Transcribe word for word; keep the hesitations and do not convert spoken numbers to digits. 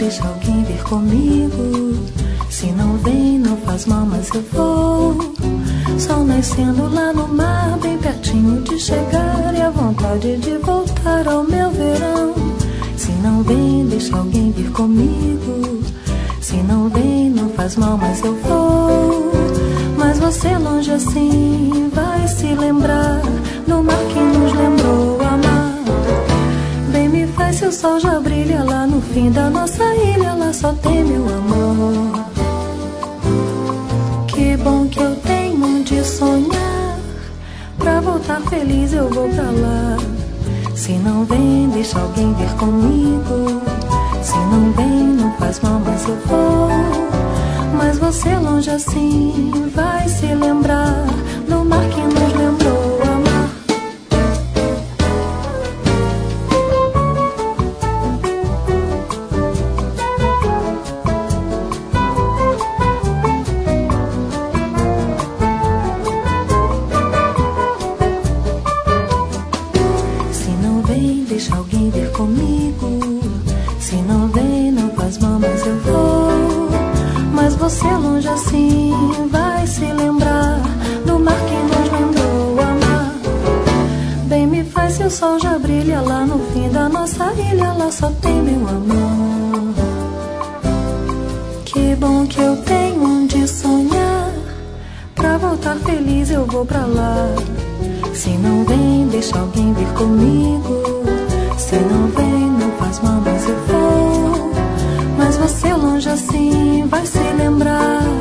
deixa alguém vir comigo. Se não vem, não faz mal, mas eu vou. Sol nascendo lá no mar, bem pertinho de chegar, e a vontade de voltar ao meu verão. Se não vem, deixa alguém vir comigo. Se não vem, não faz mal, mas eu vou. Mas você longe assim vai se lembrar do mar que nos lembrou amar. Bem me faz se o sol já brilha lá no fim da nossa ilha, lá só tem meu amor. Que bom que eu tenho onde sonhar, pra voltar feliz eu vou pra lá. Se não vem, deixa alguém vir comigo. Se não vem, não faz mal, mas eu vou. Mas você longe assim vai se lembrar do mar que nos lembrou amar. Se não vem, deixa alguém vir comigo. Se não vem, não faz mal, mas eu vou. Mas você longe assim vai se lembrar do mar que nos lembrou amar. Bem me faz se o sol já brilha lá no fim da nossa ilha, lá só tem meu amor. Que bom que eu tenho onde sonhar, pra voltar feliz eu vou pra lá. Se não vem, deixa alguém vir comigo. Se não vem, não faz mal, mas eu vou. Mas você longe assim vai se lembrar